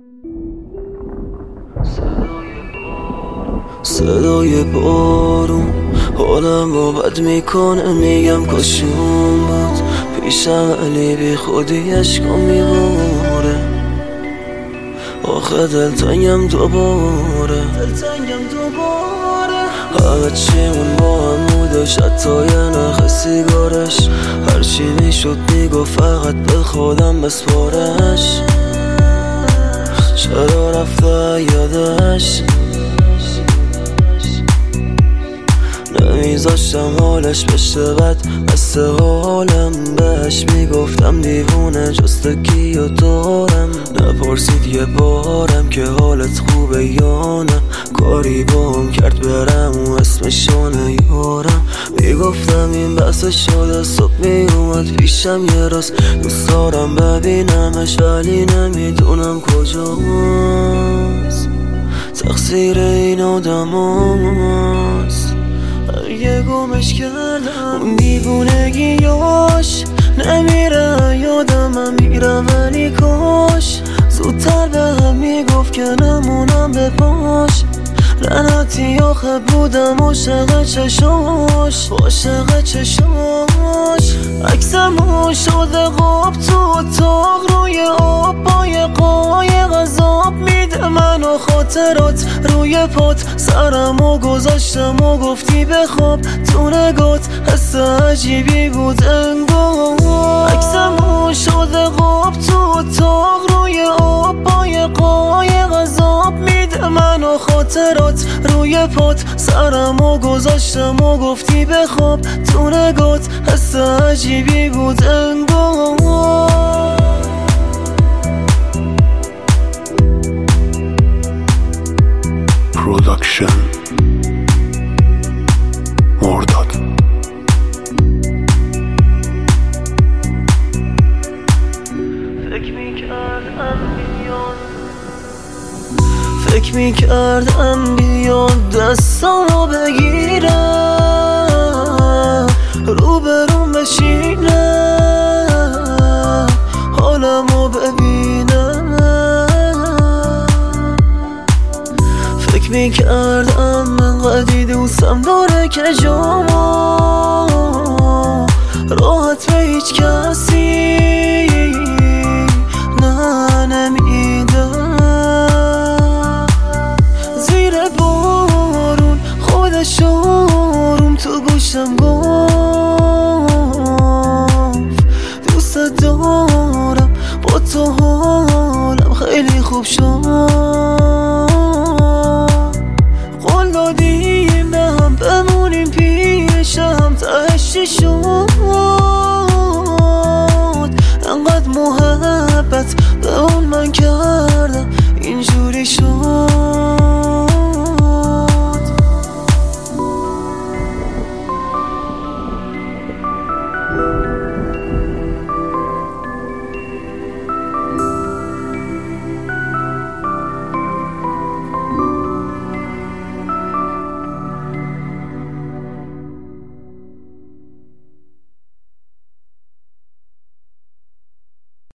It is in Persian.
صدای بارون حالم رو بد میکنه، میگم کاشون بود پیشم، ولی بی خودی عشقم میباره. آخه دلتنگم دوباره، همه چیمون با هم بودش، حتی یه نخ سیگارش. هرچی میشد میگو فقط به خودم بسپارش. چرا رفته یادش، نمیذاشتم حالش بشه بد، بسته حالم بهش میگفتم دیوونه، جست کی و دارم. نپرسید یه بارم که حالت خوبه یا نه، کاری بام کرد برم و اسمشانه یارم. میگفتم این بحث شده، صبح میومد پیشم یه راست، دوست دارم ببینمش ولی نمیدونم کجاست. تقصیر این آدم هاست، اگه گمش کردم اون دیوونگیاش نمیره یادم، میره ولی کاش زودتر به هم میگفت که نمونم به پاش. لعنتی آخه بودم عاشق چشاش، عاشق چشاش. عکسمو شده قاب تو اتاق روی آب، با یه قایق عذاب میده منو خاطرات روی پات. سرمو گذاشتم و گفتی بخواب تو نگات، حس عجیبی بود انگار. عکسمو شده قاب تو اتاق روی آب، با یه قایق عذاب میده منو خاطرات روی پات. سرمو گذاشتم و گفتی بخواب تو نگات، حس عجیبی بود انگار. پروداکشن مرداد. فکر میکردم بیاد دستامو بگیره، روبروم بشینه، حالمو ببینه. فکر میکردم انقدی دوستم داره که جامو راحت به هیچ کسی نه نمیده. زیر بارون خودش آروم تو گوشم گفت دوست دارم، با تو حالم خیلی خوب شد.